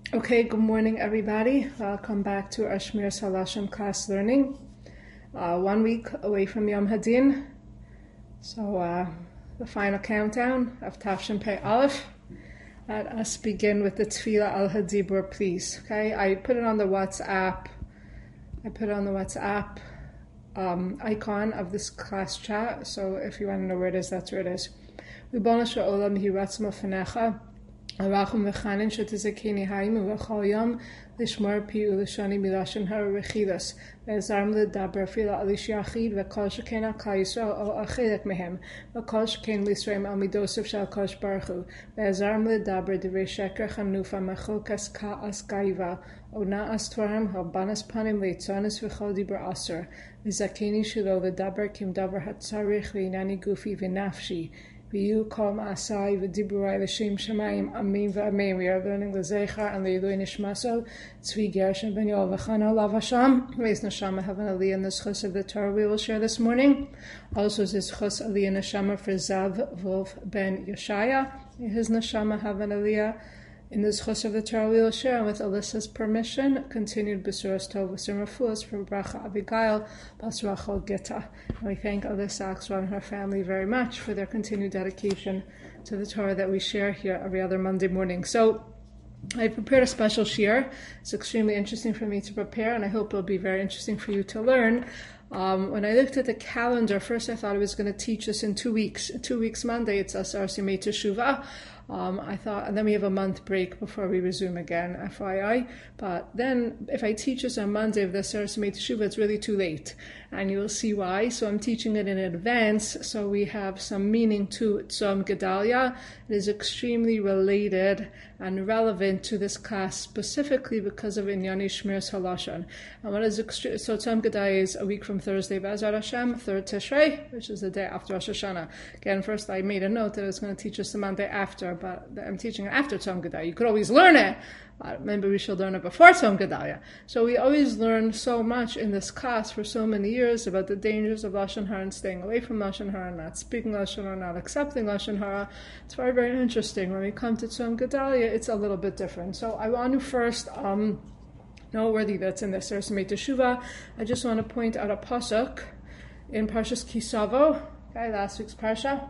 Okay, good morning, everybody. Welcome back to our Shmir Salashim class learning. 1 week away from Yom Hadin. So the final countdown of Tafshin Pei Aleph. Let us begin with the Tefillah al Hadibur, please. Okay, I put it on the WhatsApp. Icon of this class chat. So if you want to know where it is, that's where it is. Ribbono shel olam yehi ratzon lefanecha. Arachum v'chanin shetizakini hayim uv'chol yom lishmor pi u'lishoni milashon hara rechilas ve'ezarm ledaber fila alish yachid ve'kol sheken al klal Yisrael o achilek mehem ve'kol sheken l'Yisrael al midosef shel Kosh Baruch Hu ve'ezarm ledaber divrei sheker chanufa machulkas ka'as gaiva o na'as tvarim halbanas panim leitzonis v'chol dibur aser v'zakini shelo ledaber kim davar hatzarich v'inani gufi v'nafshi. You come asai v'diburai l'shem shamayim amin v'amin. We are learning the Zeichar and the Yilui Nishmaso Tzvi Gershon ben Yoel v'chana olav Hashem. Raise neshama have an aliyah in the schus of the Torah we will share this morning. Also this schus aliyah neshama for Zav Wolf ben Yoshaya. His neshama have an aliyah in the schus of the Torah we will share, and with Alyssa's permission, continued B'suras Tov V'Sim Refuas for Bracha Abigail Bas Rachel Gita. And we thank Alyssa Axel and her family very much for their continued dedication to the Torah that we share here every other Monday morning. So I prepared a special shir. It's extremely interesting for me to prepare, and I hope it'll be very interesting for you to learn. When I looked at the calendar, first I thought I was going to teach this in 2 weeks. 2 weeks Monday, it's Asar Simei Teshuvah. I thought, and then we have a month break before we resume again, FYI. But then, if I teach this on Monday of the Asar Simei Teshuvah, it's really too late. And you will see why. So I'm teaching it in advance, so we have some meaning to Tzom Gedalia. It is extremely related and relevant to this class, specifically because of Inyani Shmiras Halashon. And what is so Tzom Gedalia is a week from Thursday, B'ezrat Hashem, 3rd Tishrei, which is the day after Rosh Hashanah. Again, first I made a note that I was going to teach us the Monday after, but I'm teaching it after Tzom Gedalia. You could always learn it. Maybe we should learn it before Tzom Gedalia. So we always learn so much in this class for so many years about the dangers of Lashon Hara and staying away from Lashon Hara, not speaking Lashon Hara, not accepting Lashon Hara. It's very, very interesting. When we come to Tzom Gedalia, it's a little bit different. So I want to first noteworthy that's in the Asar Simei Teshuvah. I just want to point out a pasuk in Parshas Kisavo, okay, last week's parsha.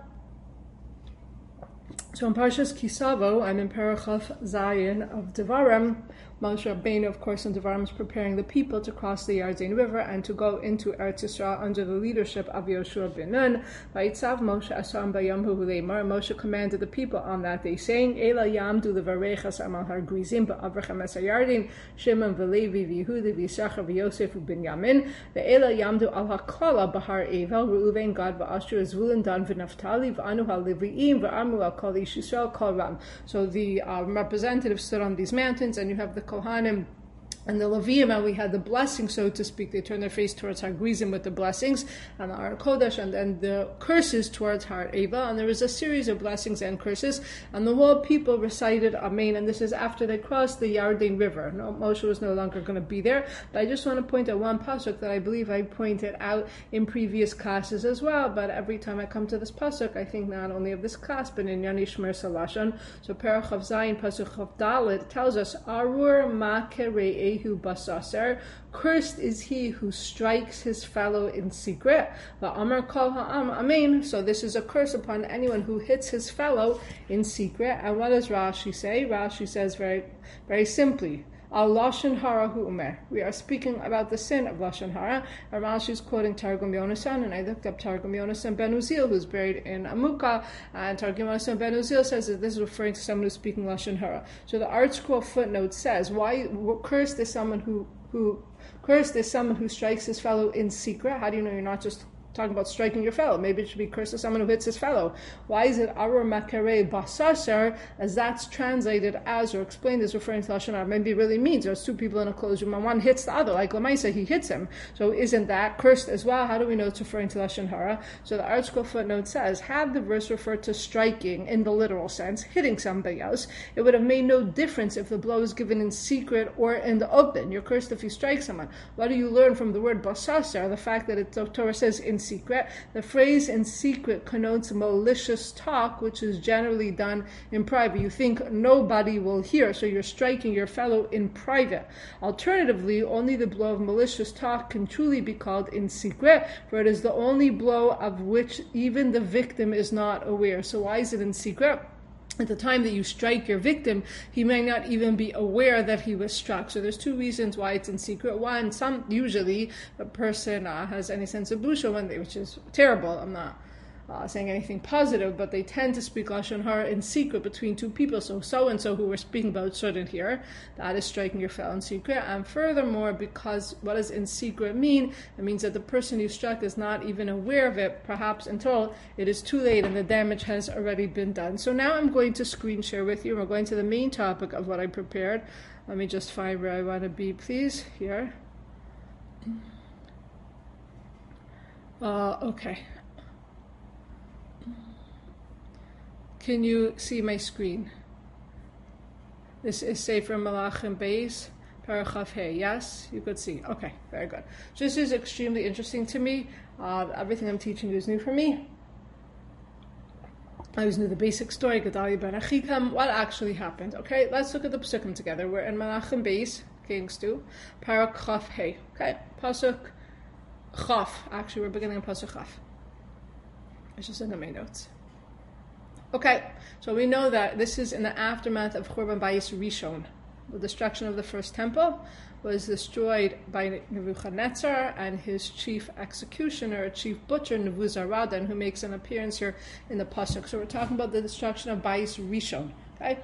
So in Parshas Kisavo, I'm in Parachav Zayin of Devarim. Moshe Rabbeinu, of course, in Devarim is preparing the people to cross the Yarden River and to go into Eretz Yisrael under the leadership of Yoshua ben Nun. Vayitzav Moshe Asam Bayam Hu Leimar. Moshe commanded the people on that day, saying, Ela Yamdu Levarechas Amal Har Grizim Ba'avrachem Es HaYarden Shimon V'Levi V'Yehuda V'Yisachar V'Yosef V'Binyamin Ve'ela Yamdu Al HaKala Bahar Evel Reuven Gad V'Asher Zvulun Dan V'Naftali V'Anu HaLevi'im V'Amu Al Kol Ish Yisrael Kol Ram. So the representatives stood on these mountains, and you have the Kohanim and the Leviim, and we had the blessing, so to speak. They turned their face towards Har Grizim with the blessings, and the Har Kodesh, and then the curses towards Har Eva, and there was a series of blessings and curses, and the whole people recited Amen, and this is after they crossed the Yarden River. No, Moshe was no longer going to be there, but I just want to point out one pasuk that I believe I pointed out in previous classes as well, but every time I come to this pasuk, I think not only of this class, but in Inyani Shmiras Halashon. So Parachav Zayin, pasuk Chav Dalet, tells us, Arur ma kerei Basaser, cursed is he who strikes his fellow in secret. Amar kol ha'am amen. So this is a curse upon anyone who hits his fellow in secret. And what does Rashi say? Rashi says very, very simply, Al Lashon Hara hu umer. We are speaking about the sin of Lashon Hara. And Rashi is quoting Targum Yonasan, and I looked up Targum Yonasan ben Uzziel, who's buried in Amukah, and Targum Yonasan ben Uzziel says that this is referring to someone who's speaking Lashon Hara. So the Art Scroll footnote says, why cursed is someone who strikes his fellow in secret? How do you know you're not just talking about striking your fellow? Maybe it should be cursed to someone who hits his fellow. Why is it Arur Makarei Basasar, as that's translated as or explained as referring to Lashon Hara? Maybe it really means there's two people in a closed room and one hits the other, like Lamaisa, he hits him. So isn't that cursed as well? How do we know it's referring to Lashon Hara? So the Art Scroll footnote says, had the verse referred to striking in the literal sense, hitting somebody else, it would have made no difference if the blow is given in secret or in the open. You're cursed if you strike someone. What do you learn from the word Basasar? The fact that the Torah says in secret. The phrase in secret connotes malicious talk, which is generally done in private. You think nobody will hear, so you're striking your fellow in private. Alternatively, only the blow of malicious talk can truly be called in secret, for it is the only blow of which even the victim is not aware. So why is it in secret? At the time that you strike your victim, he may not even be aware that he was struck. So there's two reasons why it's in secret. One, usually a person has any sense of busha which is terrible. I'm not saying anything positive, but they tend to speak lashon hara in secret between two people. So and so who we're speaking about shouldn't hear. That is striking your fellow in secret. And furthermore, because what does in secret mean? It means that the person you struck is not even aware of it, perhaps until it is too late and the damage has already been done. So now I'm going to screen share with you. We're going to the main topic of what I prepared. Let me just find where I want to be, please. Here. Okay. Can you see my screen? This is Sefer Malachim Beis, Paragraph Hey. Yes, you could see. Okay, very good. So this is extremely interesting to me. Everything I'm teaching you is new for me. I always knew the basic story, Gedalia ben Achikam, what actually happened. Okay, let's look at the Pesukim together. We're in Malachim Beis, Kings 2, Paragraph Hey. Okay, Pasuk Chaf. Actually, we're beginning in Pasuk Chaf. It's just in the main notes. Okay, so we know that this is in the aftermath of Churban Bayis Rishon. The destruction of the first temple was destroyed by Nebuchadnezzar and his chief executioner, chief butcher, Nebuzaradan, who makes an appearance here in the Pasuk. So we're talking about the destruction of Bayis Rishon. Okay?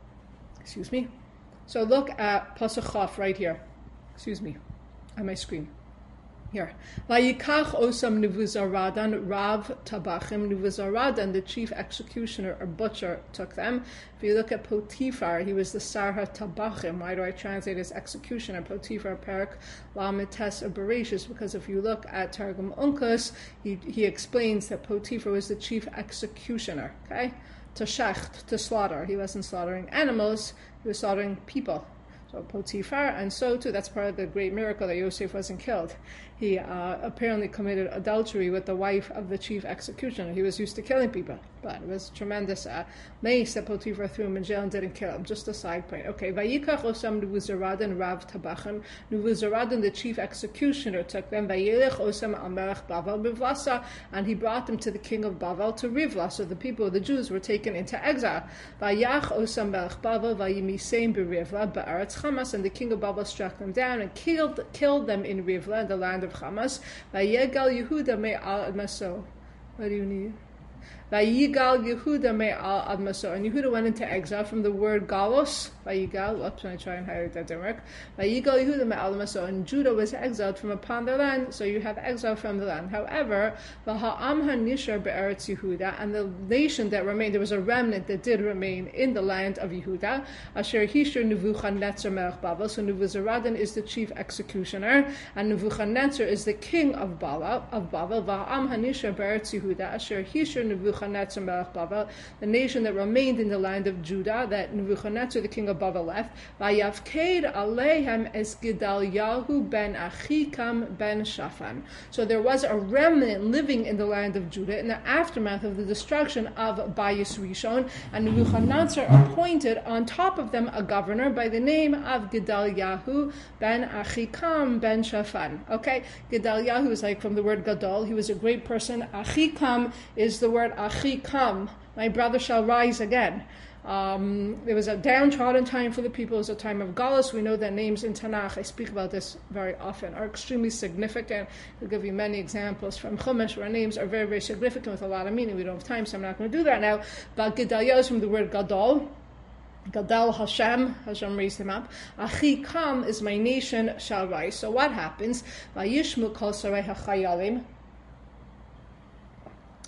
Excuse me. So look at Pasuk Chaf right here. Excuse me. On my screen. Here. Vayikach osam Nebuzaradan Rav Tabachim. Nebuzaradan, the chief executioner or butcher, took them. If you look at Potiphar, he was the Sarha Tabachim. Why do I translate as executioner? Potiphar Perak Lamites or Bereshis, because if you look at Targum Onkelos, he explains that Potiphar was the chief executioner. Okay? To shecht, to slaughter. He wasn't slaughtering animals, he was slaughtering people. So Potiphar, and so too, that's part of the great miracle that Yosef wasn't killed. He apparently committed adultery with the wife of the chief executioner. He was used to killing people, but it was tremendous mace that Potiphar threw him in jail and didn't kill him. Just a side point. Okay, Vayikach osam Nebuzaradan Rav Tabachim. Nebuzaradan, the chief executioner, took them. Vayelech osam al melech Bavel Rivlasa, and he brought them to the king of Bavel, to Rivla. So the people, the Jews, were taken into exile. Vayach osam melech Bavel vayimiseim berivla ba'aretz Chamas, and the king of Bavel struck them down and killed them in Rivla, in the land of Chamas. Vayegal Yehuda me'al admaso. What do you need? Vayigal Yehuda me'al admaso. And Yehuda went into exile from the word galos. Vayigal. Oops, when I try and highlight that didn't work. Vayigal Yehuda me'al admaso. And Judah was exiled from upon their land, so you have exile from the land. However, v'ha'am ha'nishar be'eretz Yehuda, and the nation that remained, there was a remnant that did remain in the land of Yehuda. Asher hishur Nebuchadnezzar melech Bavel. So Nebuzaradan is the chief executioner, and Nebuchadnezzar is the king of Bavel. V'ha'am ha'nishar be'eretz Yehuda. Asher hishur Nebuchadnezzar melech Bavel, the nation that remained in the land of Judah, that Nebuchadnezzar, the king of Bavel, left. Vayavked aleihem es Gedaliyahu ben Achikam ben Shaphan. So there was a remnant living in the land of Judah in the aftermath of the destruction of Bayis Rishon, and Nebuchadnezzar appointed on top of them a governor by the name of Gedaliyahu ben Achikam ben Shaphan. Okay, Gedaliyahu is like from the word Gadol. He was a great person. Achikam is the word Achikam. My brother shall rise again. There was a downtrodden time for the people. It was a time of galus. We know that names in Tanakh, I speak about this very often, are extremely significant. I'll give you many examples from Chumash where names are very, very significant with a lot of meaning. We don't have time, so I'm not going to do that now. But Gedaliah is from the word Gadol. Gadal Hashem raised him up. Achikam is my nation shall rise. So what happens? Vayishmu kol sarei hachayalim.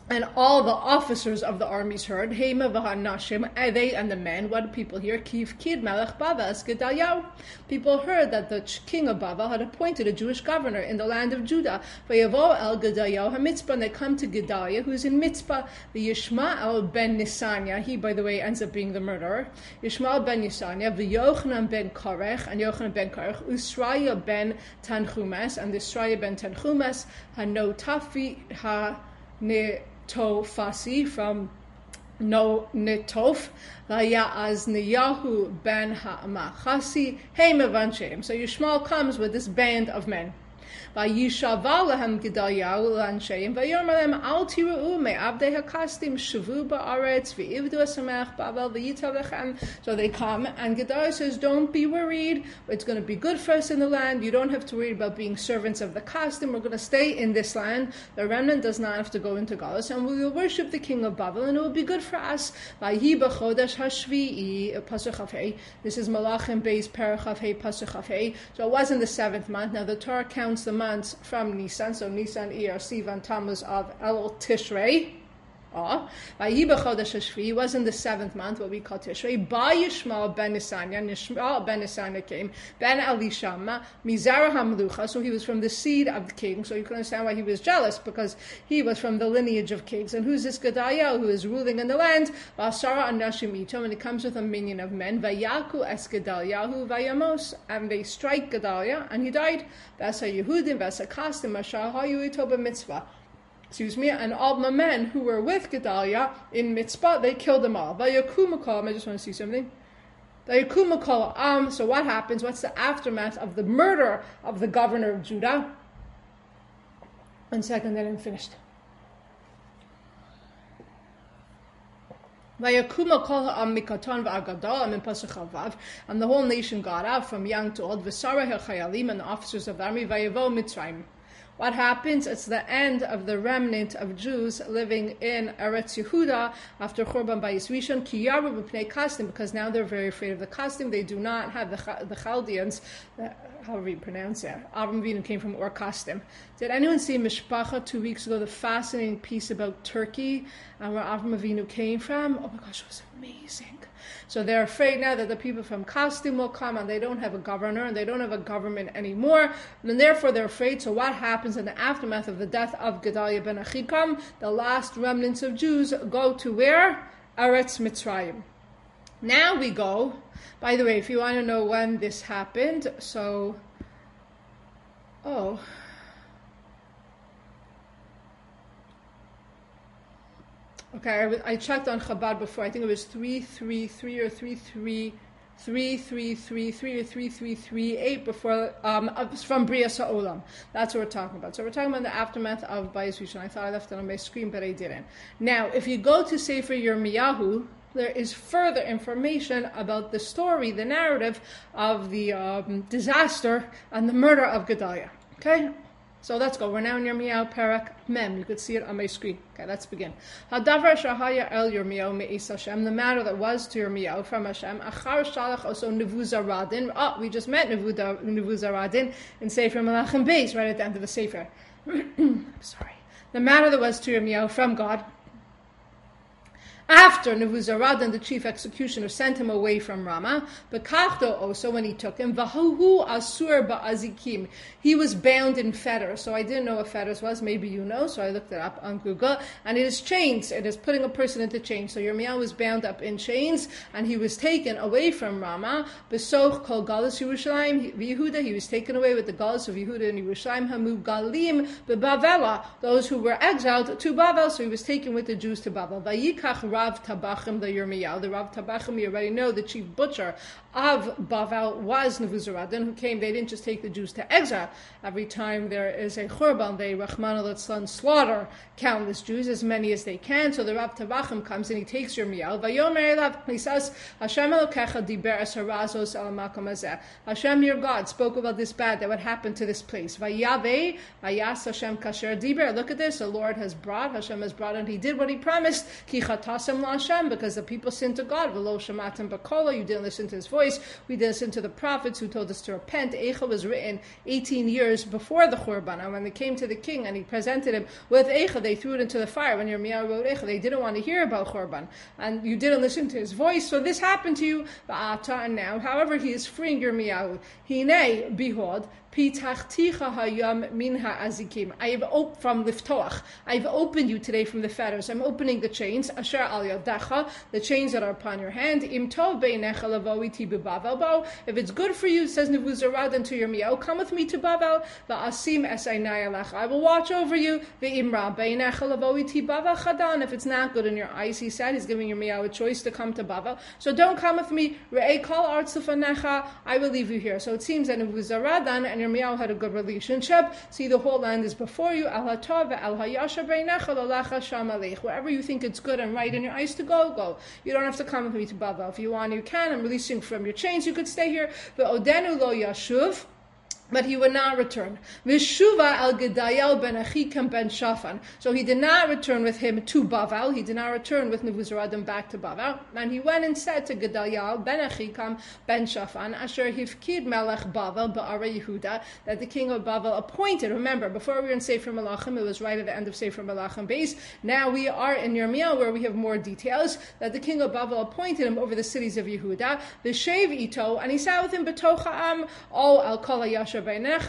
And all the officers of the armies heard, Hema v'hanashim, they and the men, what do people hear? Kif kid melech Bavel es Gedaliah. People heard that the king of Bavel had appointed a Jewish governor in the land of Judah. Vayavo el Gedaliah ha-mitzpah, and they come to Gedaliah, who's in Mitzpah, the Yishmael ben Nisanya. He, by the way, ends up being the murderer. Yishmael ben Nisanya, v'Yochanan ben Korech, and Yochanan ben Korech, Usraya ben Tanchumes, and the Usraya ben Tanchumes, ha-notafi ha-ne Tofasi from No Netof, Vayaz Niyahu ben Ha'amachasi, Hemavancheim. So Yishmael comes with this band of men. Vayishavalahem Gedaliah Lansheim, Vayomalem Al Tiruu me Abdei Hakastim Shavu Ba'aretz V'ivdu Asamech Bavel V'yitavlechem. So they come, and Gedaliah says, don't be worried. It's going to be good for us in the land. You don't have to worry about being servants of the Kasdim. We're going to stay in this land. The remnant does not have to go into Galus, and we will worship the king of Bavel, and it will be good for us. Vayhi B'chodesh Hashvi'i Pasuk Chafei. This is Malachim Beis Perach Chafei Pasuk Chafei. So it was in the 7th month. Now the Torah counts the months from Nisan, so Nisan, Iyar, Sivan, Tammuz, Av, Elul, Tishrei. Vayiba Chodesh Hashvi was in the 7th month, what we call Tishrei. Ba Yishmael ben Nisanya, Yishmael ben Nisanya came, ben Elishama, Mizarah HaMelucha, so he was from the seed of the king. So you can understand why he was jealous, because he was from the lineage of kings. And who's this Gedaliah who is ruling in the land? Vasara Anashim Itom, and he comes with a minion of men. Vayaku es Gedaliahu Vayamos, and they strike Gedaliah, and he died. Vasa Yehudim, Vasa Kastim, Ashar Hayu Ito b'mitzvah. And all the men who were with Gedaliah in Mitzpah, they killed them all. Vayakumakol, I just want to see something. Vayakumakol, so what happens? What's the aftermath of the murder of the governor of Judah? 1 second, then I'm finished. And the whole nation got up, from young to old, and the officers of the army, what happens? It's the end of the remnant of Jews living in Eretz Yehuda after Churban Bayis Rishon, Ki yaru b'pnei Kasdim, because now they're very afraid of the Kasdim. They do not have the Chaldeans, however you pronounce it. Avram Avinu came from Ur Kasdim. Did anyone see Mishpacha 2 weeks ago, the fascinating piece about Turkey and where Avram Avinu came from? Oh my gosh, it was amazing. So they're afraid now that the people from Kasdim will come, and they don't have a governor, and they don't have a government anymore, and therefore they're afraid. So what happens in the aftermath of the death of Gedaliah ben Achikam? The last remnants of Jews go to where? Eretz Mitzrayim. Now we go, by the way, if you want to know when this happened, okay, I checked on Chabad before. I think it was 333 or 3338 before, from Bria Sa'olam. That's what we're talking about. So we're talking about the aftermath of Bayis Rishon. I thought I left it on my screen, but I didn't. Now, if you go to Sefer Yirmiyahu, there is further information about the story, the narrative of the disaster and the murder of Gedaliah. Okay? So let's go. We're now in Yirmiyahu Parak Mem. You could see it on my screen. Okay, let's begin. Hadavar shahaya el Yirmiyahu me'is Hashem. The matter that was to Yirmiyahu from Hashem. Achar shalach also Nevuzaradin. We just met Nevuzaradin in Sefer Malachim Beis, right at the end of the Sefer. I'm sorry. The matter that was to Yirmiyahu from God. After Nevuzaradin, the chief executioner, sent him away from Ramah, Bekachto also, when he took him, Vahuhu asur ba'azikim, he was bound in fetters. So I didn't know what fetters was, maybe you know, so I looked it up on Google, and it is chains, it is putting a person into chains. So Yirmiyahu was bound up in chains, and he was taken away from Ramah, Besoch kol galus Yerushalayim v'Yehuda, he was taken away with the galus of Yehuda and Yerushalayim, Hamu galim beBavela, those who were exiled to Bavel, so he was taken with the Jews to Bavel. Vayikach Rav Tabachim the Yirmiyahu. The Rav Tabachim, you already know, the chief butcher of Bavel was Nevuzaradin, who came. They didn't just take the Jews to exile. Every time there is a Churban, they Rachmana litzlan slaughter countless Jews, as many as they can. So the Rav Tabachim comes and he takes Yirmiyahu. Vayomer elav, he says, Hashem Elokecha diber es harazos al makom hazeh. Hashem, your God, spoke about this bad that would happen to this place. Vayaveh, vayas Hashem kasher diber. Look at this. The Lord has brought, Hashem has brought, and he did what he promised. Ki chatasem la Hashem, because the people sinned to God. V'lo shamatem b'kola, you didn't listen to his voice. voice. We listened to the prophets who told us to repent. Eicha was written 18 years before the Churban. And when they came to the king and he presented him with Eicha, they threw it into the fire. When Yirmiyahu wrote Eicha, they didn't want to hear about Churban. And you didn't listen to his voice. So this happened to you, and now. However, he is freeing Yirmiyahu. Hine, behold, Pitachticha hayam minha azikim. I have opened from liftoach. I've opened you today from the fetters. I'm opening the chains. Asher al yadacha, the chains that are upon your hand. Im tov beinecha lavo iti beBavel bo. If it's good for you, says Nebuzaradan to Yirmiyahu, come with me to Bavel. Va'asim esaynai alech. I will watch over you. Ve'imra beinecha lavo iti Bavel chadan. If it's not good in your eyes, he said, he's giving Yirmiyahu a choice to come to Bavel. So don't come with me. Re'ei kol artz lefanecha. I will leave you here. So it seems that Nebuzaradan and Yirmiyahu had a good relationship. See, the whole land is before you. Wherever you think it's good and right in your eyes to go, go. You don't have to come with me to Bavel. If you want, you can. I'm releasing from your chains. You could stay here. Odenu lo yashuv. But he would not return. Vishuva al Gedaliah ben Achikam ben Shaphan. So he did not return with him to Bavel. He did not return with Nebuzaradan back to Bavel. And he went and said to Gedaliah ben Achikam ben Shaphan, Asher hifkid melech Bavel ba'ara Yehuda, that the king of Bavel appointed. Remember, before we were in Sefer Malachim, it was right at the end of Sefer Malachim base. Now we are in Yirmiyahu, where we have more details, that the king of Bavel appointed him over the cities of Yehuda. Vishev ito, and he sat with him betoch ha'am, all al kol hayasher. So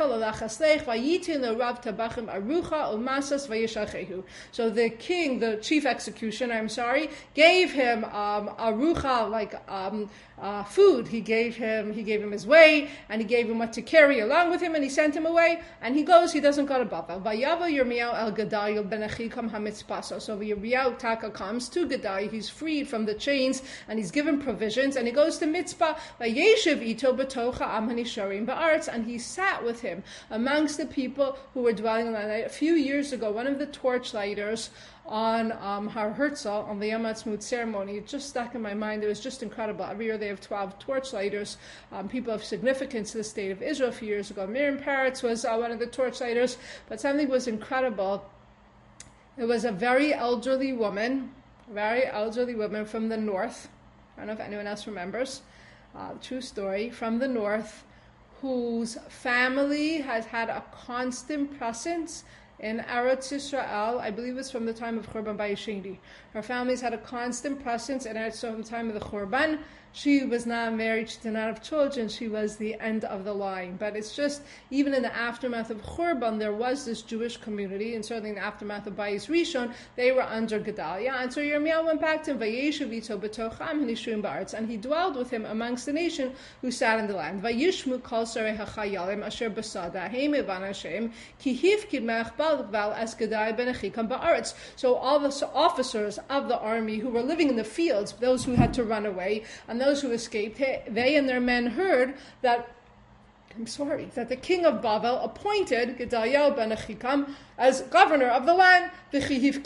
the king, the chief executioner, gave him arucha, like food. He gave him his way, and he gave him what to carry along with him, and he sent him away. And he goes. He doesn't go to Bavel. Vayava Yirmiyahu el Gedaliah ben Achikam hamitzpaso. So Yirmiyahu Taka comes to Gedaliah. He's freed from the chains, and he's given provisions, and he goes to Mitzpah. Vayeshiv ito betocha am hanisharim ba'aretz, and he sat with him amongst the people who were dwelling on that night. A few years ago, one of the torchlighters on Har Herzl, on the Yom Ha'atzmaut ceremony, it just stuck in my mind. It was just incredible. Every year they have 12 torchlighters, people of significance to the state of Israel. A few years ago, Miriam Peretz was one of the torchlighters, but something was incredible. It was a very elderly woman from the north. I don't know if anyone else remembers. True story, from the north, whose family has had a constant presence in Eretz Yisrael. I believe it's from the time of Churban Bayis Sheni. Her family's had a constant presence in Eretz Yisrael from the time of the Churban. She was not married, she did not have children, she was the end of the line. But it's just, even in the aftermath of Churban, there was this Jewish community, and certainly in the aftermath of Bayis Rishon, they were under Gedaliah. And so Yirmiyahu went back to him, Vayeshiv ito betocham hanishuim ba'aretz, and he dwelled with him amongst the nation who sat in the land. Vayishmu kol sarei hachayalim asher basada heim evan Hashem ki hifkid melech Bavel as Gedaliah ben Achikam ba'aretz. So all the officers of the army who were living in the fields, those who had to run away, and those who escaped, they and their men heard that the king of Bavel appointed Gedaliah ben Achikam as governor of the land. And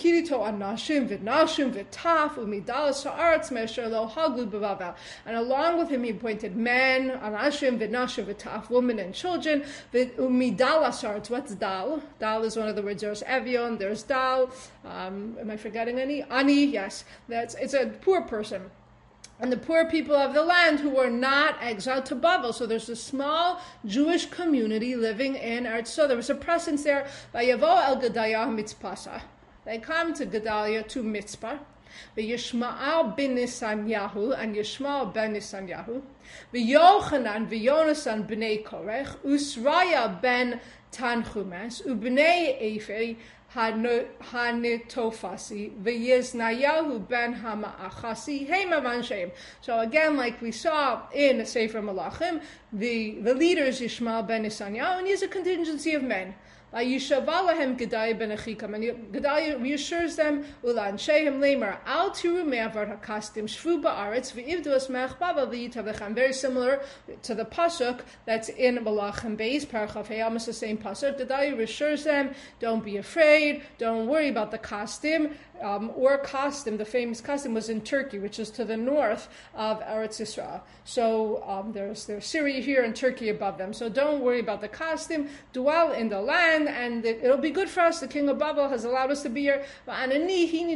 along with him he appointed men, anashim, v'nashim, v'taf, women and children. What's dal? Dal is one of the words. There's evion, there's dal. Am I forgetting any? Ani, yes. It's a poor person. And the poor people of the land who were not exiled to Bavel. So there's a small Jewish community living in Eretz. So there was a presence there. Vayavo el Gedaliah mitzpasa. They come to Gedaliah to Mitzpah. V'Yishmael ben Nisanyahu, and Yishmael ben Nisanyahu. V'Yochanan v'Yonasan b'nei Korech. Usraya ben Tanchumes. U'bnei Ephei. Hanitofasi v'Yiznayahu ben Hama'achasi Heimavan. So again, like we saw in Sefer Malachim, the leader is Yishmael ben Nisanyahu, and he has a contingency of men. Yishavalahem Gedaliah ben Achikam, and Gedaliah reassures them, Ulan Shehem Lemer Al Tiru Me'avar Hakastim Shvu Ba'aretz V'Ivdu Es Melech Bavel V'Yitavlechem. Very similar to the pasuk that's in Malachim Beis Parachav Hey, almost the same pasuk. Gedaliah reassures them, don't be afraid, don't worry about the Kastim. Ur Kasdim, the famous Kasdim, was in Turkey, which is to the north of Eretz Yisrael. So there's Syria here and Turkey above them. So don't worry about the Kasdim. Dwell in the land, and it'll be good for us. The king of Babel has allowed us to be here. I'm here in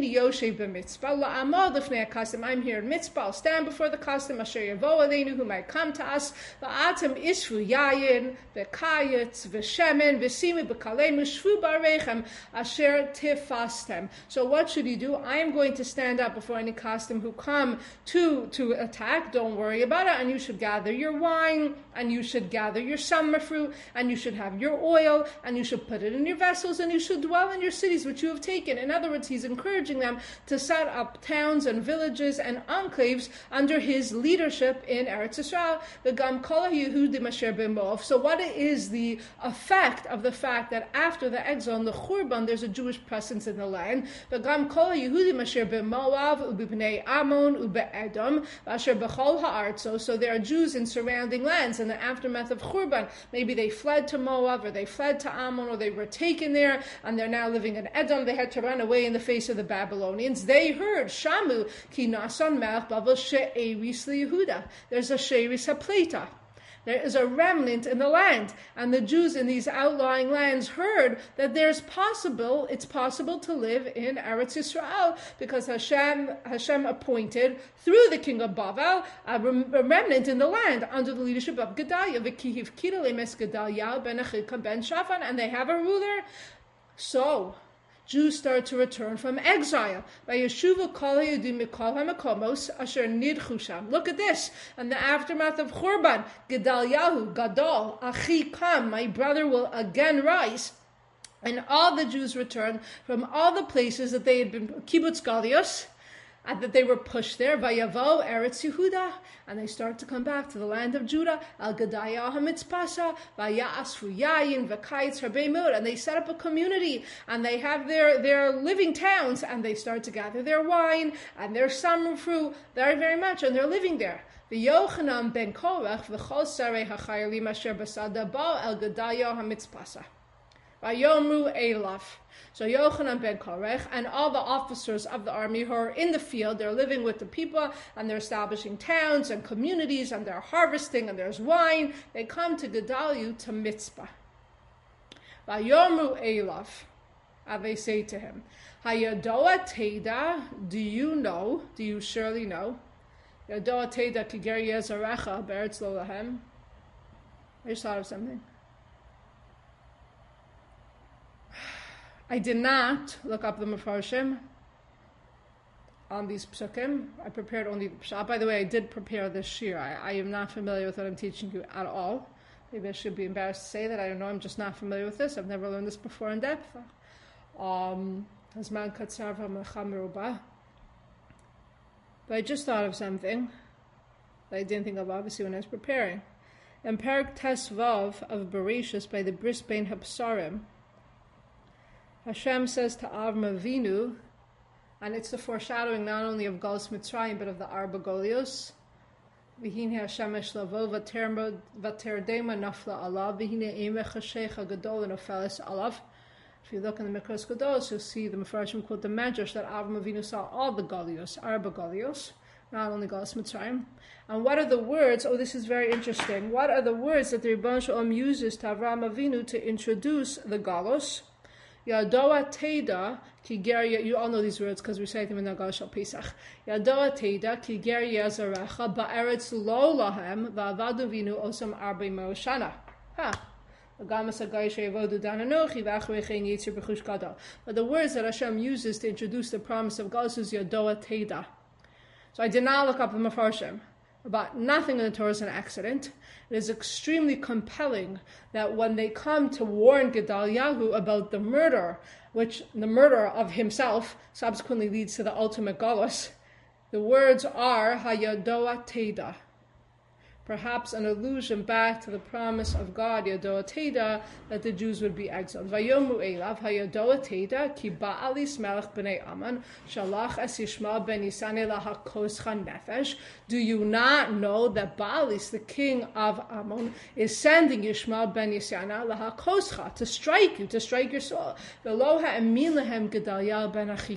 Mitzpah. I'll stand before the Kasdim, Asher Yavo Aleinu, who might come to us. V'atem isfu yayin, v'kayetz, v'shemen, v'simi b'kalemu, shvu barechem, asher tifastem. So what should you do? I am going to stand up before any Kasdim who come to attack. Don't worry about it. And you should gather your wine, and you should gather your summer fruit, and you should have your oil, and you should put it in your vessels, and you should dwell in your cities which you have taken. In other words, he's encouraging them to set up towns and villages and enclaves under his leadership in Eretz Yisrael. The Gam Kol Yehudim Asher b'Moav. So what is the effect of the fact that after the exile and the Churban, there's a Jewish presence in the land? The Gam Kol Yehudim Asher b'Moav u'b'Bnei Ammon u'b'Edom Asher b'Chol ha'artzo. So there are Jews in surrounding lands in the aftermath of Churban. Maybe they fled to Moab, or they fled to Ammon, or they were taken there, and they're now living in Edom. They had to run away in the face of the Babylonians. They heard Shamu ki nasan melech Babel she'eris liYehuda. There's a she'eris hapleta. There is a remnant in the land. And the Jews in these outlying lands heard that it's possible to live in Eretz Yisrael, because Hashem appointed through the king of Bavel a remnant in the land under the leadership of Gedaliah. V'kihiv kira lemes Gedaliah ben Achikam ben Shaphan, and they have a ruler. So Jews start to return from exile. Look at this. In the aftermath of Churban, Gedaliah, Gadol, Achikam, my brother, will again rise. And all the Jews return from all the places that they had been, Kibbutz Galios, and that they were pushed there, Vayavo Eretz Yehuda, and they start to come back to the land of Judah, Al Gedaliah HaMitzpasa, Vayasfu Yayin, V'kayitz Harbei Mod, and they set up a community, and they have their living towns, and they start to gather their wine, and their summer fruit, very, very much, and they're living there. V'Yochanan ben Korach, V'chol Sarei HaChayalim Asher Basada Ba El Gedaliah HaMitzpasa. Vayomru Elav. So Yochanan ben Korech and all the officers of the army who are in the field, they're living with the people, and they're establishing towns and communities, and they're harvesting, and there's wine. They come to Gedaliah to Mitzpah. Vayomru Elav. And they say to him, Hayadoa Teda, do you surely know? Yadoa Teda Kiger Yezarecha Beretz Lo Lahem. I just thought of something. I did not look up the Mefarshim on these psukim. I prepared only the pshat. By the way, I did prepare this shir. I am not familiar with what I'm teaching you at all. Maybe I should be embarrassed to say that. I don't know. I'm just not familiar with this. I've never learned this before in depth. But I just thought of something that I didn't think of, obviously, when I was preparing. In Perek Tes Vav of Bereshis, by the Bris Bein Hapsarim, Hashem says to Avram Avinu, and it's the foreshadowing not only of Galus Mitzrayim, but of the Arba Golios. V'hine Hashem eshlavo v'terdema nafla alav, v'hine emech hashecha gadol enofeles alav. If you look in the Mikros Gadolos, you'll see the Mefarshim quote the Medrash that Avram Avinu saw all the Golios, Arba Golios, not only Galus Mitzrayim. And what are the words? Oh, this is very interesting. What are the words that the Rebbeinu Shalom uses to Avram Avinu to introduce the Galos? Yadoa Teda ki ger, you all know these words because we say them in Nagal Shal Pesach. Yadoa Teda ki ger Yezarecha ba'eretz lo lahem va'avadu vinu osam arbei mo'oshana. But the words that Hashem uses to introduce the promise of God is Yadoa Teda. So I did not look up the Mefarshim. About nothing in the Torah is an accident. It is extremely compelling that when they come to warn Gedaliah about the murder, which the murder of himself subsequently leads to the ultimate galus, the words are Hayadoa Teda. Perhaps an allusion back to the promise of God, Yadoa Teda, that the Jews would be exiled. Vayomu Elav, Hayadoa Teda, ki ba'alis melech b'nei Ammon, shalach es Yishmael ben Yisane lahakoscha nefesh. Do you not know that Baalis, the king of Ammon, is sending Yishmael ben Yisane lahakoscha, to strike you, to strike your soul? V'lo ha'emin lehem Gedaliah ben Achikam.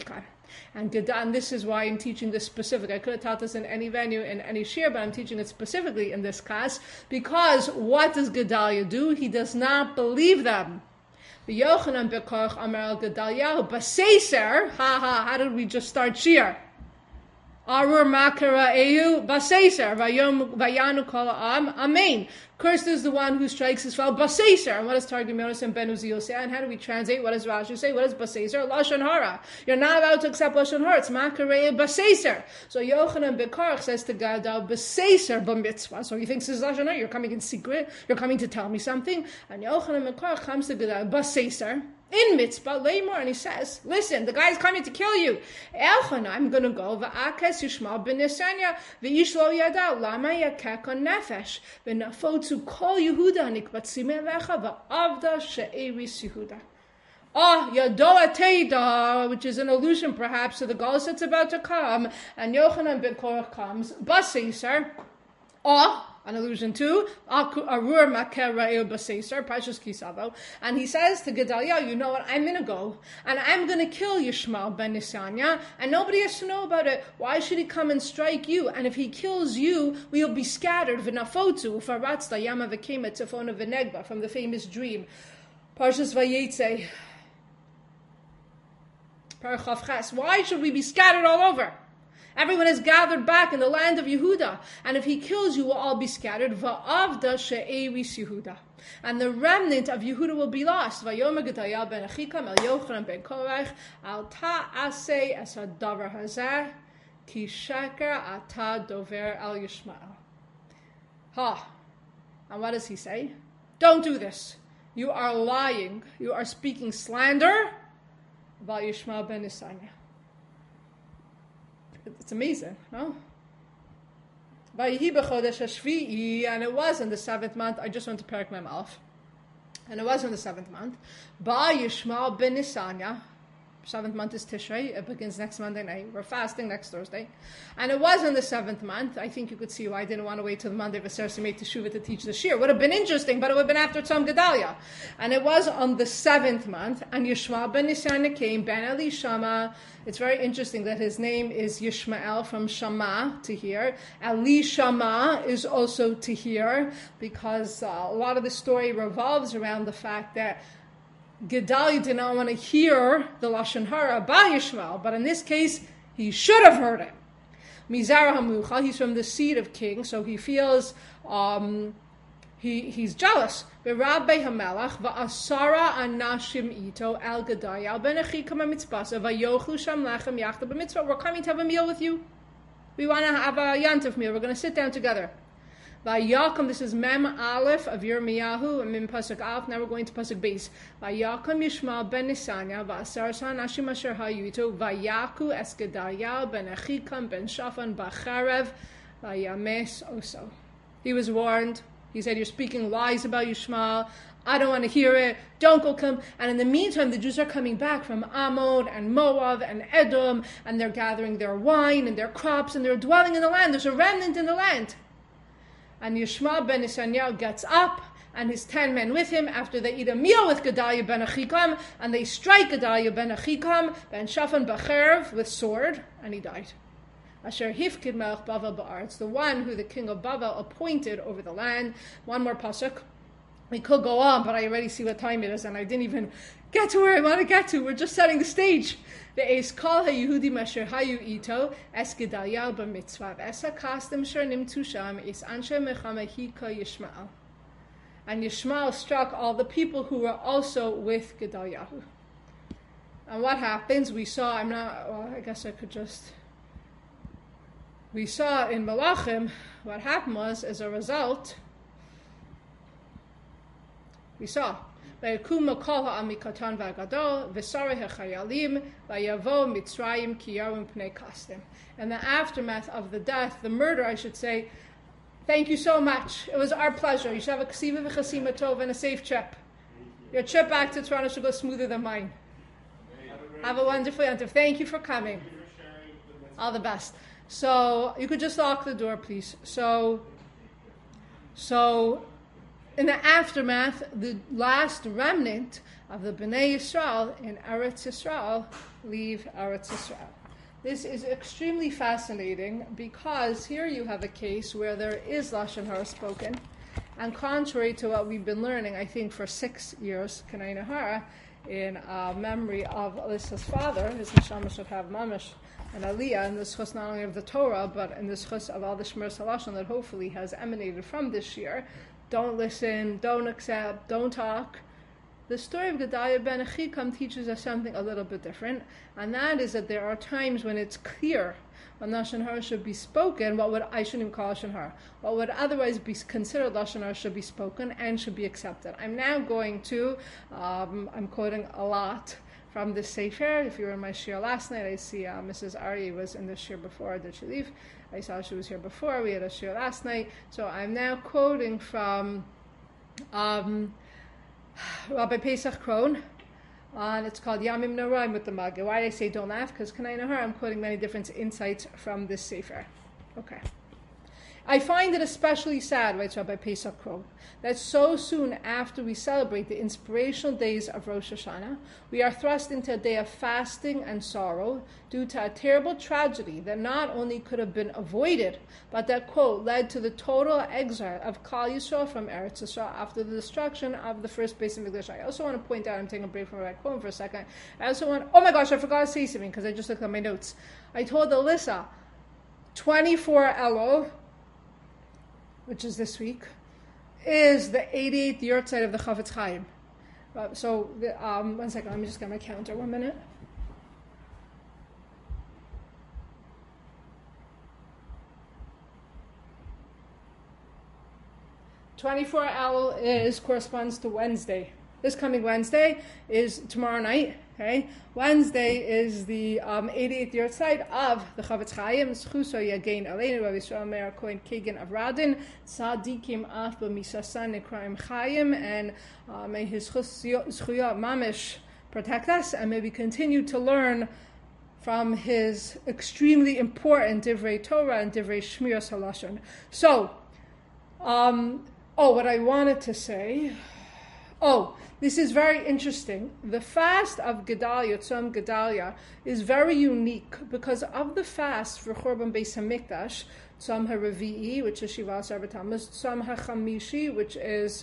And this is why I'm teaching this specifically. I could have taught this in any venue, in any shir, but I'm teaching it specifically in this class, because what does Gedalia do? He does not believe them. Yochanan bekorach amar al Gedaliah baseser. How did we just start shir? Arur makara eu baseser vayanu kol ha'am amen. Cursed is the one who strikes his fellow baseser. And what does Targum Yonos and Ben Uziel say? And how do we translate? What does Rashi say? What is baseser? Lashon hara. You're not allowed to accept lashon hara. It's makara eu baseser. So Yochanan bekorach says to Gadal baseser b'mitzvah. So he thinks this is lashon hara. You're coming in secret. You're coming to tell me something. And Yochanan bekorach comes to Gadal baseser in mitzvah leimor, and he says, listen, the guy's coming to kill you. Elchana, I'm going to go va'akes Yishmael ben Nesanya v'ish lo yada lama yakek on nefesh v'nafotzu kol Yehuda nikbatzim elecha va'avda she'eris Yehuda. Yadoa Teida, which is an allusion perhaps to the Galus that's about to come, and Yochanan ben Korach comes, baseser, an allusion to Arur Maker Ra'el Baseser, Parshas Kisavo, and he says to Gedaliah, you know what, I'm going to go, and I'm going to kill Yishmael ben Nesanya, and nobody has to know about it. Why should he come and strike you? And if he kills you, we'll be scattered. V'nafotzu, Faratzta, Yama V'kema, Tzefona V'negba, from the famous dream. Parshas Vayetze, Parachav Ches. Why should we be scattered all over? Everyone is gathered back in the land of Yehuda. And if he kills you, we'll all be scattered. Va'avda she'eris Yehuda. And the remnant of Yehuda will be lost. Vayomer Gedaliah ben Achikam el Yochanan ben Korach al ta'aseh es hadavar hazeh ki sheker ata dover al Yishmael. And what does he say? Don't do this. You are lying. You are speaking slander about Yishmael ben Nesanya. It's amazing, no? And it was in the 7th month. I just went to Perek Mem Aleph. And it was in the 7th month. Ba Yishmael ben Nesanya. 7th month is Tishrei. It begins next Monday night. We're fasting next Thursday. And it was in the 7th month. I think you could see why I didn't want to wait till the Monday of Aser Simei Teshuvah to teach the Shir. Would have been interesting, but it would have been after Tzom Gedalia. And it was on the 7th month. And Yishmael ben Nesanya came, ben Elishama. It's very interesting that his name is Yishmael, from Shama, to hear. Elishama is also to hear, because a lot of the story revolves around the fact that Gedaliah did not want to hear the Lashon Hara about Yishmael, but in this case, he should have heard it. Mizara Hamucha, he's from the seed of king, so he feels he's jealous. Berabbe Hamelach va'asara anashim ito el Gedaliah ben Achikam hamitzpasa vayochlu sham lechem yachda b'mitzvah. We're coming to have a meal with you. We want to have a yantiv meal. We're going to sit down together. Vayakom, this is Mem Aleph of Yirmiyahu, and Mem Pasuk Aleph. Now we're going to Pasuk Beis. Vayakom Yishmael ben Nesanya, va'asarsan Nashim asher hayuto, vayaku es Gedaliah ben Achikam ben Shafan b'charev, vayames oso. He was warned. He said, you're speaking lies about Yishmael. I don't want to hear it. Don't go come. And in the meantime, the Jews are coming back from Ammon and Moab and Edom, and they're gathering their wine and their crops, and they're dwelling in the land. There's a remnant in the land. And Yishmael ben Nesanya gets up, and his 10 men with him, after they eat a meal with Gedaliah ben Achikam, and they strike Gedaliah ben Achikam, ben Shafan b'cherv, with sword, and he died. Asher hifkid melech Bavel ba'aretz, the one who the king of Bavel appointed over the land. One more pasuk. We could go on, but I already see what time it is, and I didn't even get to where I want to get to. We're just setting the stage. The es kol haYehudi masher hayu ito es Gedaliah b'mitzvah esa kastem sher nimtu sham es anshe mechama hika Yishmael. And Yishmael struck all the people who were also with Gedaliah. And what happens? We saw. I guess I could just. We saw in Malachim what happened was, as a result. We saw. In the aftermath of the death, the murder, I should say, thank you so much. It was our pleasure. You should have a ksiva v'chasima tov and a safe trip. Your trip back to Toronto should go smoother than mine. Have a wonderful Yom Tov. Thank you for coming. All the best. So you could just lock the door, please. So in the aftermath, the last remnant of the Bnei Yisrael in Eretz Yisrael leave Eretz Yisrael. This is extremely fascinating because here you have a case where there is Lashon Hara spoken, and contrary to what we've been learning, I think for 6 years, Kanai Nahara, in memory of Alyssa's father, his neshama should have mamish and aliyah in the schus not only of the Torah, but in the schus of all the Shmir Salashon that hopefully has emanated from this year. Don't listen, don't accept, don't talk. The story of Gedaliah ben Achikam teaches us something a little bit different, and that is that there are times when it's clear when Lashon Hara should be spoken, I shouldn't even call Lashon Hara, what would otherwise be considered Lashon Hara should be spoken and should be accepted. I'm now going to, I'm quoting a lot from this Sefer. If you were in my shir last night, I see Mrs. Ari was in the shir before. Did she leave? I saw she was here before. We had a shir last night. So I'm now quoting from Rabbi Pesach Krohn, and it's called Yamim Noraim with the Maggid. Why did I say don't laugh? Because Kanai Nahara, I'm quoting many different insights from this Sefer. Okay. I find it especially sad, writes Rabbi Pesach Krohn, that so soon after we celebrate the inspirational days of Rosh Hashanah, we are thrust into a day of fasting and sorrow due to a terrible tragedy that not only could have been avoided, but that, quote, led to the total exile of Klal Yisrael from Eretz Yisrael after the destruction of the first Beis Hamikdash. I also want to point out, I'm taking a break from Rabbi Krohn for a second, I also want, oh my gosh, I forgot to say something because I just looked at my notes. I told Alyssa, 24 Elul, which is this week, is the 88th yahrzeit of the Chafetz Chaim. One second, let me just get my calendar, 1 minute. '24 Elul corresponds to Wednesday. This coming Wednesday is tomorrow night. Okay, Wednesday is the 88th yahrzeit of the Chafetz Chaim. Schuso Yagein Aleinu Rabbi Yisrael Meir Cohen Kagan of Radin Tzadikim Af B'Misasan Nekraim Chaim, and may his Zchuyot Mamish protect us, and may we continue to learn from his extremely important Divrei Torah and Divrei Shmiras Halashon. So, what I wanted to say. This is very interesting. The fast of Gedaliah, Tzom Gedaliah, is very unique because of the fast for Chorban Beis Hamikdash, Tzom HaRevi'i, which is Shiva Asar B'Tammuz, Tzom HaChamishi, which is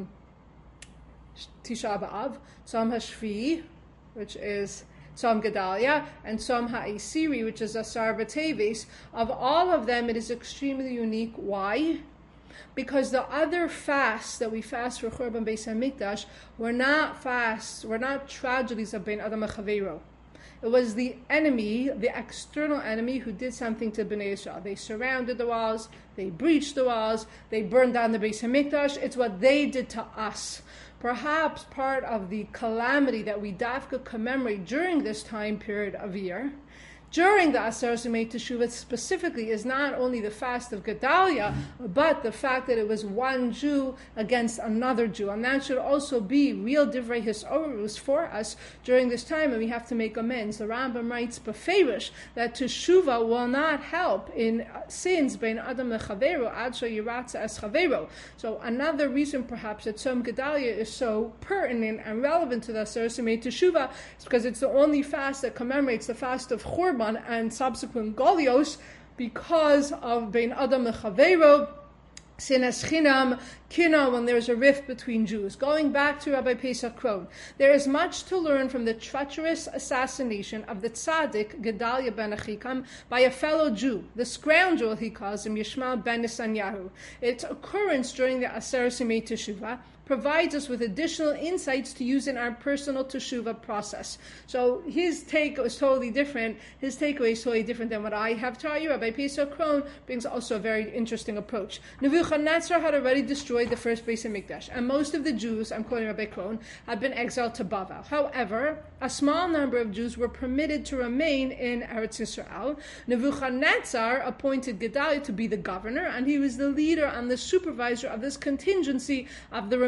Tisha B'Av, Tzom HaShvi'i, which is Tzom Gedaliah, and Tzom HaEsiri, which is Asar B'Teves. Of all of them, it is extremely unique. Why? Because the other fasts that we fast for Churban Beis Hamikdash were not fasts, were not tragedies of Bein Adam Chaveiro. It was the enemy, the external enemy, who did something to Bnei Yisrael. They surrounded the walls, they breached the walls, they burned down the Beis Hamikdash. It's what they did to us. Perhaps part of the calamity that we dafka commemorate during this time period of year, during the Asar Sumei Teshuvah specifically, is not only the fast of Gedaliah, but the fact that it was one Jew against another Jew. And that should also be real Divrei Hisorus for us during this time, and we have to make amends. The Rambam writes beferish that Teshuvah will not help in sins bein Adam leChavero ad sheyiratza es Chavero. So another reason perhaps that Tzom Gedaliah is so pertinent and relevant to the Asar Sumei Teshuvah is because it's the only fast that commemorates the fast of Chorban and subsequent Golios, because of Bein Adam leChavero, Sinas Chinam, Kina, when there's a rift between Jews. Going back to Rabbi Pesach Krohn, there is much to learn from the treacherous assassination of the tzaddik Gedaliah ben Achikam by a fellow Jew, the scoundrel he calls him, Yishmael ben Nesanyahu. Its occurrence during the Asar Sumei Teshuvah provides us with additional insights to use in our personal teshuvah process. So his take was totally different. His takeaway is totally different than what I have taught you. Rabbi Pesach Krohn brings also a very interesting approach. Nebuchadnezzar had already destroyed the first Beis Hamikdash, and most of the Jews, I'm quoting Rabbi Krohn, had been exiled to Bavel. However, a small number of Jews were permitted to remain in Eretz Yisrael. Nebuchadnezzar appointed Gedaliah to be the governor, and he was the leader and the supervisor of this contingency of the remaining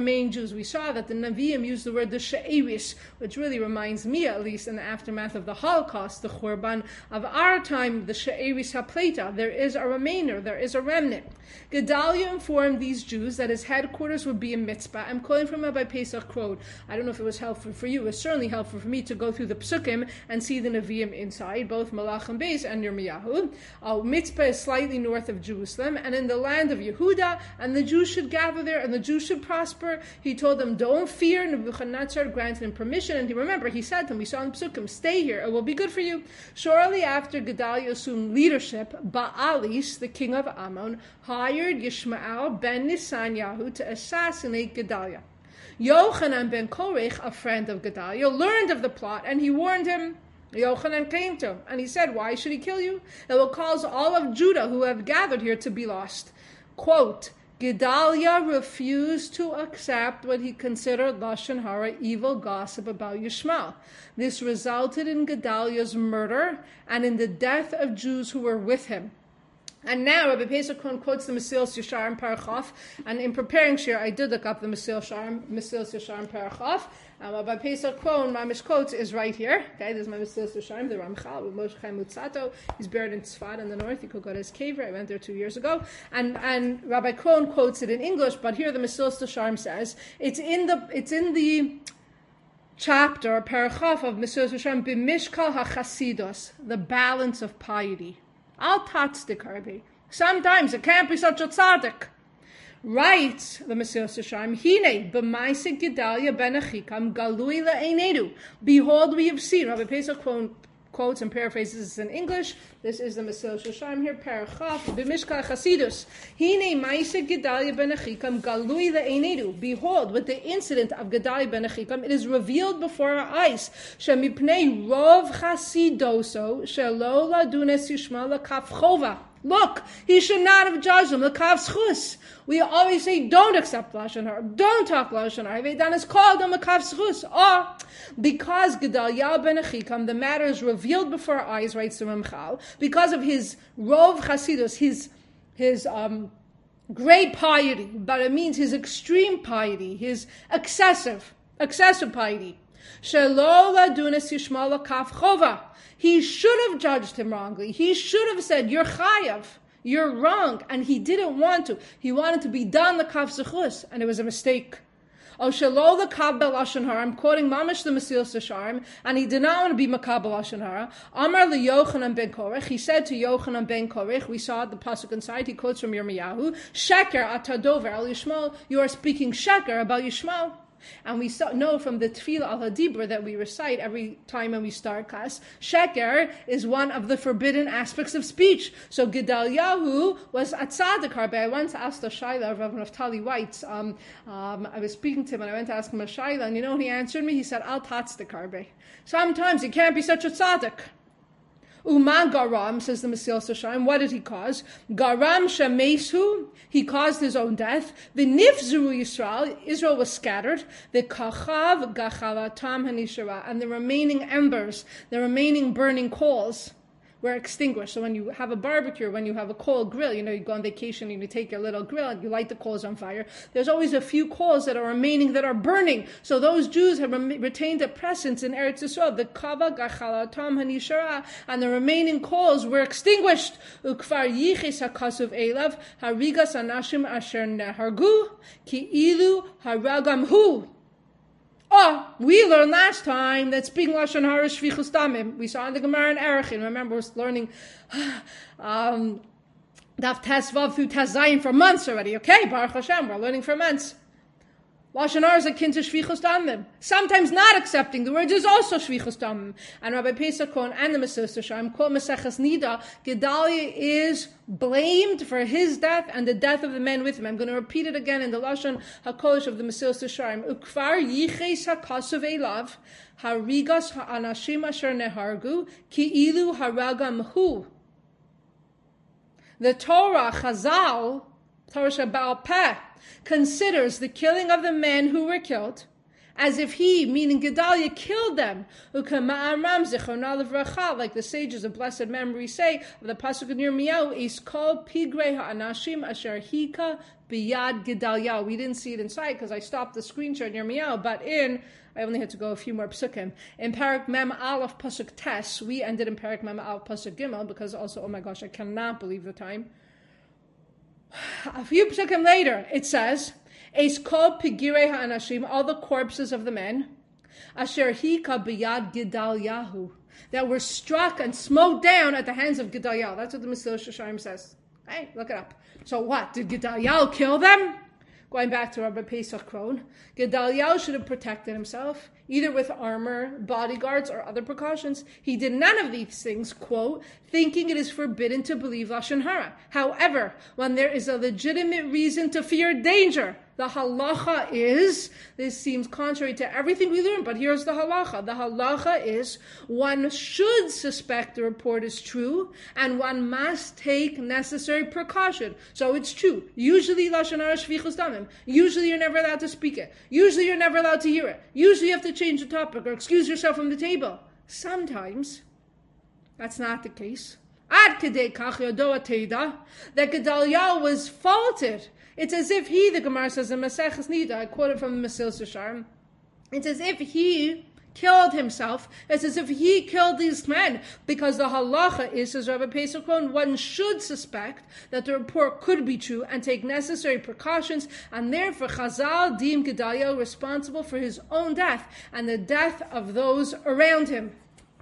remain Jews. We saw that the Nevi'im used the word the she'eris, which really reminds me, at least in the aftermath of the Holocaust, the Churban of our time, the she'eris hapleta. There is a remainder, there is a remnant. Gedaliah informed these Jews that his headquarters would be in Mitzpah. I'm quoting from Rabbi Pesach quote. I don't know if it was helpful for you. It was certainly helpful for me to go through the Psukim and see the Nevi'im inside, both Malachim Beis and Yirmiyahu. Mitzpah is slightly north of Jerusalem, and in the land of Yehuda, and the Jews should gather there, and the Jews should prosper. He told them, don't fear. Nebuchadnezzar granted him permission, and he said to them, we saw in Psukim, stay here, it will be good for you. Shortly after Gedaliah assumed leadership, Baalis, the king of Ammon, hired Yishmael ben Nisanyahu to assassinate Gedaliah. Yochanan ben Korech, a friend of Gedaliah, learned of the plot, and he warned him. Yochanan came to him, and he said, why should he kill you? It will cause all of Judah who have gathered here to be lost. Quote, Gedaliah refused to accept what he considered Lashon Hara, evil gossip about Yishmael. This resulted in Gedaliah's murder and in the death of Jews who were with him. And now Rabbi Pesach quotes the Mesilas Yesharim Parachav, and in preparing shir, I did look up the Mesilas Yesharim Parachav. Rabbi Pesach Mamish quotes is right here. Okay, this is my Mesilas Yesharim, the Ramchal with Moshe Chaim Lutzato. He's buried in Tzfat in the north. You could go to his cave. I went there 2 years ago, and Rabbi Cohen quotes it in English, but here the Mesilas Yesharim says it's in the chapter Parachav of Mesilas Yesharim B'Mishkal HaChasidus, the balance of piety. Al tatzdik harbe. Sometimes it can't be such a tzaddik. Writes the Mesilas Yesharim, Hine b'maaseh Gedaliah ben Achikam galui le'eineinu. Behold, we have seen. Rabbi Pesach quotes and paraphrases this in English. This is the Mesilas Yesharim here. Parachav b'Mishkal Chasidus. Hine maaseh Gedaliah ben Achikam galui le'eineinu. Behold, with the incident of Gedaliah ben Achikam, it is revealed before our eyes. Shemipnei rov chasidoso shelo ladunes Yishmael lekaf chova. Look, he should not have judged him. L'kav schus. We always say, don't accept Lashon Hara. Don't talk Lashon Hara. Then it's called a l'kav schus. Or, because Gedaliah ben Achikam, the matter is revealed before our eyes, writes the Ramchal, because of his rov chasidus, his great piety, but it means his extreme piety, his excessive piety. Shelo ladunes Yishmael lekaf chova. He should have judged him wrongly. He should have said, you're chayav, you're wrong. And he didn't want to. He wanted to be done the kav zechus, and it was a mistake. Oh, shelo lekabel lashon hara. I'm quoting Mamish the Mesilas Yesharim, and he did not want to be makabel lashon hara. Amar leYochanan ben Korech. He said to Yochanan ben Korech, we saw the pasuk inside, he quotes from Yirmiyahu, Sheker atadover al Yishmael. You are speaking sheker about Yishmael. And we know from the Tefillah al-Hadibra that we recite every time when we start class, Sheker is one of the forbidden aspects of speech. So Gedaliah was a tzaddik harbe. I once asked a shaila of Rav Naftali Weitz. I was speaking to him and I went to ask him a shaila, and you know what he answered me? He said, Al tatzdik harbe. Sometimes you can't be such a tzaddik. Uman garam, says the Mesilas Yesharim, what did he cause? Garam shemesu, he caused his own death. The nifzuru Yisrael, Israel was scattered. The kachav gachalatam hanishara, and the remaining embers, the remaining burning coals were extinguished. So when you have a barbecue, when you have a coal grill, you go on vacation and you take your little grill and you light the coals on fire, there's always a few coals that are remaining that are burning. So those Jews have retained a presence in Eretz Yisrael. The kava gachalatam hanishara, and the remaining coals were extinguished. Ukvar yiches hakasuv elav harigas anashim asher nehargu ki ilu haragam hu. Oh, we learned last time that speaking Lashon Hara is Shvichus Damim. We saw in the Gemara in Erechim. Remember, we're learning Daf Tes Vav through Tes Zayin for months already. Okay, Baruch Hashem, we're learning for months. Lashon Hara is akin to Shvichus Damim. Sometimes not accepting the words is also Shvichus Damim. And Rabbi Pesach Cohen and the Mesilas Yesharim quote Maseches Nida, Gedaliah is blamed for his death and the death of the men with him. I'm going to repeat it again in the Lashon HaKodesh of the Mesilas Yesharim. Ukvar yiches hakasuv elav, harigas ha'anashim asher nehargu, ki ilu haragam hu. The Torah, Chazal, Torah Shabbat Peh, considers the killing of the men who were killed as if he, meaning Gedaliah, killed them. Like the sages of blessed memory say, of the pasuk in Yirmiyahu, is called Pigre ha'anashim asher hika biyad Gedaliah. We didn't see it inside because I stopped the screen share in Yirmiyahu, but I only had to go a few more psukim. In Parak Mem Aleph Pasuk Tes, we ended in Parak Mem Aleph Pasuk Gimel, because also, oh my gosh, I cannot believe the time. A few psukim later, it says, Eis kol pigirei ha'anashim, all the corpses of the men, asher hika biyad Gedaliah, that were struck and smote down at the hands of Gedaliah. That's what the Mesilas Yesharim says. Hey, look it up. So what? Did Gedaliah kill them? Going back to Rabbi Pesach Krohn, Gedaliah should have protected himself, either with armor, bodyguards, or other precautions. He did none of these things, quote, thinking it is forbidden to believe Lashon Hara. However, when there is a legitimate reason to fear danger, the halacha is, this seems contrary to everything we learned, but here's the halacha. The halacha is one should suspect the report is true, and one must take necessary precaution. So it's true. Usually Lashon Hara shvichus damim. Usually you're never allowed to speak it. Usually you're never allowed to hear it. Usually you have to change the topic or excuse yourself from the table. Sometimes that's not the case. Ad kedei kach yodoa teida, that Gedaliah was faulted. It's as if he, the Gemara says in Maseches Nida, I quote it from the Mesilas Yesharim, it's as if he killed himself. It's as if he killed these men, because the halacha is, says Rabbi Pesach Krohn, one should suspect that the report could be true and take necessary precautions, and therefore Chazal deemed Gedaliah responsible for his own death and the death of those around him.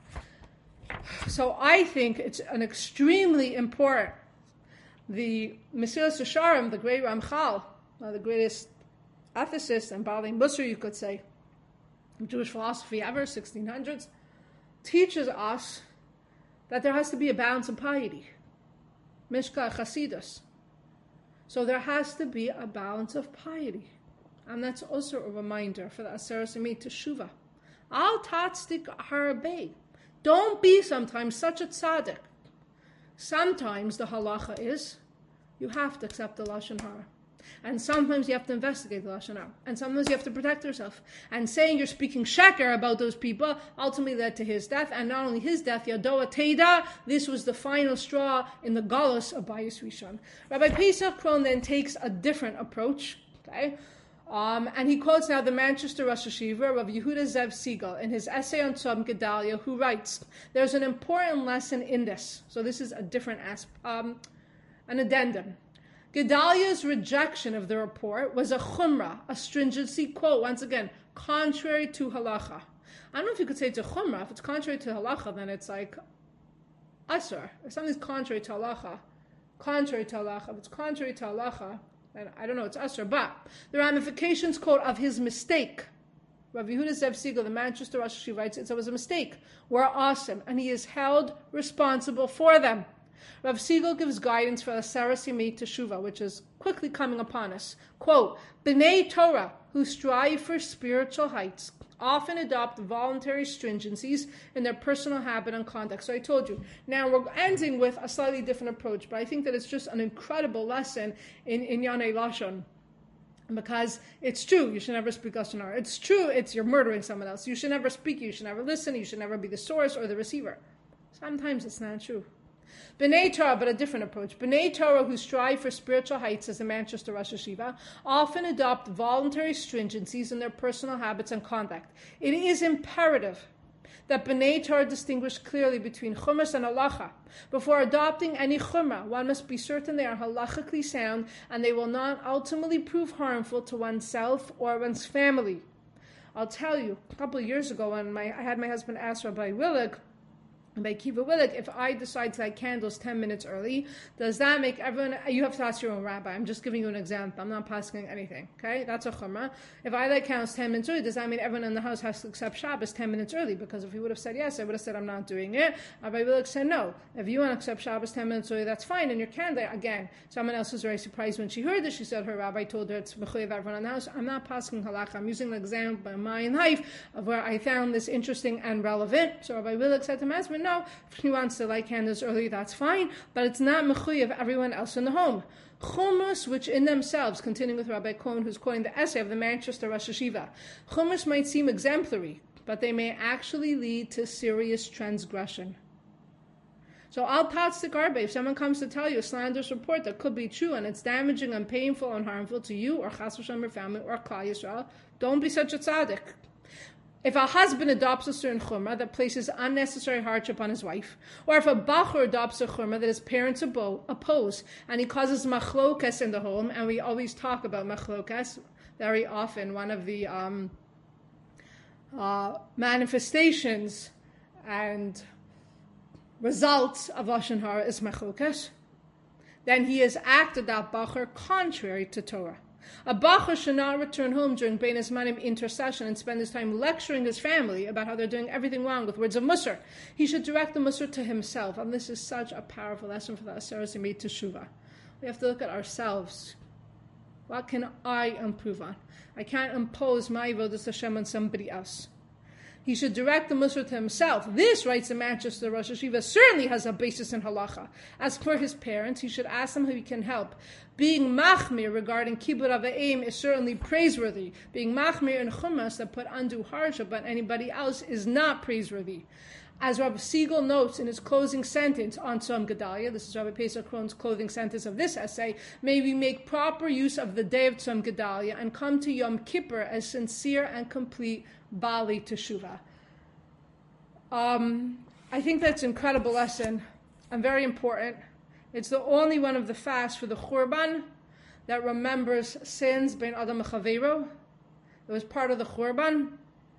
So I think it's an extremely important. The Mesilas Yesharim, the great Ramchal, the greatest ethicist and Baalei Musar, you could say, Jewish philosophy ever, 1600s, teaches us that there has to be a balance in piety. Mishka Chasidus. So there has to be a balance of piety. And that's also a reminder for the Aseres Yemei Teshuvah. Al tatzdik harabei. Don't be sometimes such a tzaddik. Sometimes the halacha is you have to accept the Lashon Hara. And sometimes you have to investigate the Lashon Hara. And sometimes you have to protect yourself. And saying you're speaking sheker about those people ultimately led to his death. And not only his death, Yadoa Teida, this was the final straw in the galus of Bayis Rishon. Rabbi Pesach Krohn then takes a different approach. Okay? And he quotes now the Manchester Rosh Hashiva of Yehuda Zev Segal in his essay on Tzom Gedaliah, who writes, there's an important lesson in this. So this is a different an addendum. Gedaliah's rejection of the report was a chumrah, a stringency, quote, once again, contrary to halacha. I don't know if you could say it's a chumrah. If it's contrary to halacha, then it's like asur. If something's contrary to halacha, if it's contrary to halacha, and I don't know, it's asur, but the ramifications, quote, of his mistake, Rav Yehuda Zev Segal, the Manchester Rosh Hashiva, writes, it was a mistake, were awesome, and he is held responsible for them. Rav Segal gives guidance for the Aseres Yemei Teshuvah, which is quickly coming upon us. Quote, B'nai Torah, who strive for spiritual heights, often adopt voluntary stringencies in their personal habit and conduct. So I told you. Now we're ending with a slightly different approach, but I think that it's just an incredible lesson in Yanei Lashon. Because it's true, you should never speak Lashon Hara. It's true, you're murdering someone else. You should never speak, you should never listen, you should never be the source or the receiver. Sometimes it's not true. B'nai Torah, but a different approach. B'nai Torah, who strive for spiritual heights, as the Manchester Rosh Hashiva, often adopt voluntary stringencies in their personal habits and conduct. It is imperative that B'nai Torah distinguish clearly between chumras and halacha. Before adopting any chumrah, one must be certain they are halachically sound and they will not ultimately prove harmful to oneself or one's family. I'll tell you, a couple of years ago when I had my husband ask Rabbi Willig, by Kiva Willig, if I decide to light candles 10 minutes early, does that make everyone, you have to ask your own rabbi, I'm just giving you an example, I'm not passing anything, okay? That's a chumrah. If I light candles 10 minutes early, does that mean everyone in the house has to accept Shabbos 10 minutes early? Because if he would have said yes, I would have said I'm not doing it. Rabbi Willig said no. If you want to accept Shabbos 10 minutes early, that's fine, and your candle, again, someone else was very surprised when she heard this. She said her rabbi told her it's mechuyev everyone in the house. I'm not passing halacha, I'm using an example by my life of where I found this interesting and relevant. So Rabbi Willig said to my husband, if he wants to light candles early, that's fine, but it's not mechuyev of everyone else in the home. Chumash, which in themselves, continuing with Rabbi Cohen, who's quoting the essay of the Manchester Rosh Hashiva, chumash might seem exemplary, but they may actually lead to serious transgression. So al tatzdik arbe, if someone comes to tell you a slanderous report that could be true and it's damaging and painful and harmful to you or chas v'shem your family or Klal Yisrael, don't be such a tzaddik. If a husband adopts a certain chumrah that places unnecessary hardship on his wife, or if a bachur adopts a chumrah that his parents oppose, and he causes machlokas in the home, and we always talk about machlokas very often, one of the manifestations and results of Lashon Hara is machlokas, then he has acted that bachur contrary to Torah. A bachur should not return home during Bein Hazmanim intercession and spend his time lecturing his family about how they're doing everything wrong with words of Musar. He should direct the Musar to himself, and this is such a powerful lesson for the Aseres Yemei Teshuvah. We have to look at ourselves. What can I improve on? I can't impose my avodas Hashem on somebody else. He should direct the Musar to himself. This, writes the Manchester Rosh Hashiva, certainly has a basis in halacha. As for his parents, he should ask them how he can help. Being machmir regarding kibbud av va'em is certainly praiseworthy. Being machmir in chumash that put undue hardship on anybody else is not praiseworthy. As Rabbi Siegel notes in his closing sentence on Tzom Gedalia, this is Rabbi Pesach Krohn's closing sentence of this essay, may we make proper use of the day of Tzom Gedalia and come to Yom Kippur as sincere and complete Bali Teshuvah. I think that's an incredible lesson and very important. It's the only one of the fasts for the Churban that remembers sins bein Adam Chaveiro. It was part of the Churban.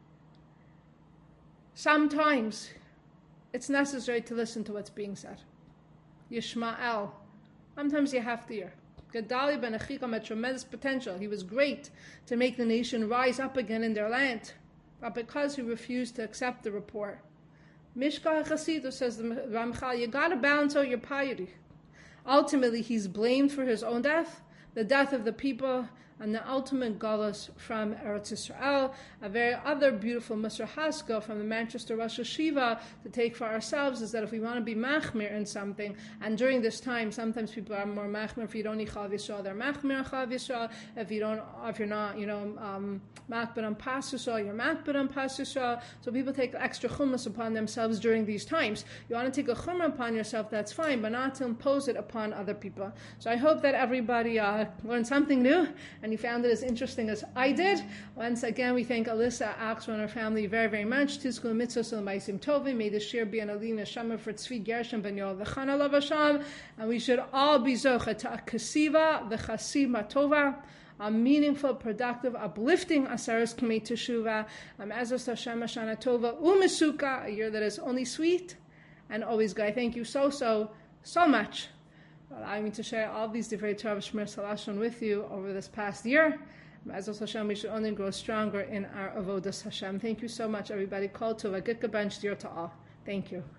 Sometimes it's necessary to listen to what's being said. Yishma'el. Sometimes you have to hear. Gedalia ben Achikam had tremendous potential. He was great to make the nation rise up again in their land. But because he refused to accept the report, Mishka HaChasidus, says the Ramchal, you got to balance out your piety. Ultimately, he's blamed for his own death, the death of the people, and the ultimate galus from Eretz Yisrael. A very other beautiful Musar Haskell from the Manchester Rosh Hashiva to take for ourselves is that if we want to be machmir in something, and during this time, sometimes people are more machmir. If you don't eat Chalav Yisrael, they're machmir Chalav Yisrael. If you're not, machbir on Pas Yisrael, you're machbir on Pas Yisrael. So people take extra chumas upon themselves during these times. You want to take a chumrah upon yourself, that's fine, but not to impose it upon other people. So I hope that everybody learned something new, and you found it as interesting as I did. Once again, we thank Alyssa, Axel, and her family very, very much. Tizkul mitzvah sul ma'asim tovim. May this shir be an alina shama for Tzvi Gershon ben Yoel v'chana lavasham. And we should all be zocha to a kasiva v'chasima tova, a meaningful, productive, uplifting Aseres Yemei Teshuvah. Ezras Hashem Shana Tova u'mesuka, a year that is only sweet and always good. I thank you so much allowing me to share all these divrei Torah Shmir Salashon with you over this past year. As Hashem, we should only grow stronger in our avodas Hashem. Thank you so much, everybody. Kol tov, a good bench dear to all. Thank you.